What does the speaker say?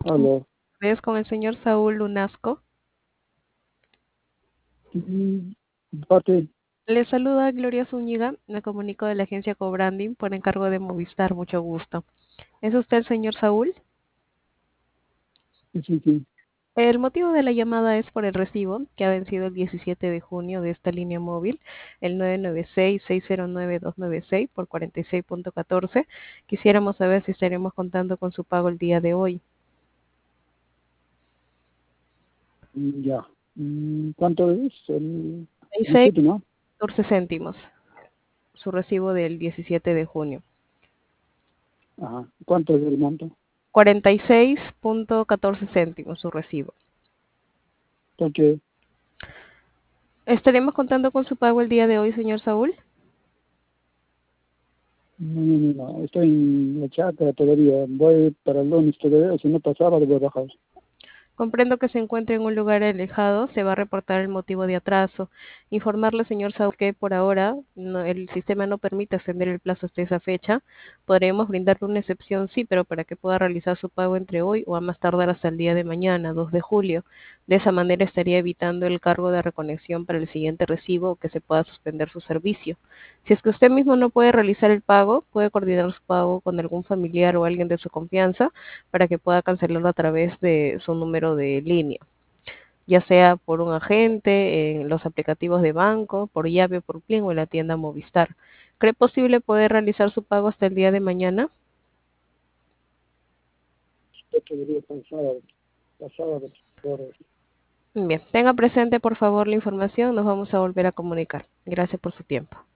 Aló. ¿Ves con el señor Saúl Lunasco? Mm, Parte, Le saluda Gloria Zúñiga, me comunico de la agencia Cobranding por encargo de Movistar, mucho gusto. ¿Es usted el señor Saúl? sí, sí, sí. El motivo de la llamada es por el recibo que ha vencido el 17 de junio de esta línea móvil, el 996-609-296 por 46.14. Quisiéramos saber si estaremos contando con su pago el día de hoy. Ya. ¿Cuánto es? El 17, ¿no? 14 céntimos, su recibo del 17 de junio. Ajá. ¿Cuánto es el monto? 46.14 céntimos su recibo. Porque, ¿Estaremos contando con su pago el día de hoy, señor Saúl? no, estoy en la chacra todavía. Voy para el lunes todavía, si no pasaba, voy a bajar. Comprendo que se encuentre en un lugar alejado, se va a reportar el motivo de atraso. Informarle, señor Saúl, que por ahora el sistema no permite extender el plazo hasta esa fecha. Podremos brindarle una excepción, sí, pero para que pueda realizar su pago entre hoy o a más tardar hasta el día de mañana, 2 de julio. De esa manera estaría evitando el cargo de reconexión para el siguiente recibo o que se pueda suspender su servicio. Si es que usted mismo no puede realizar el pago, puede coordinar su pago con algún familiar o alguien de su confianza para que pueda cancelarlo a través de su número de línea, ya sea por un agente, en los aplicativos de banco, por llave, por Plin o en la tienda Movistar. ¿Cree posible poder realizar su pago hasta el día de mañana? Yo todavía pasaba por Bien, tenga presente por favor la información, nos vamos a volver a comunicar. Gracias por su tiempo.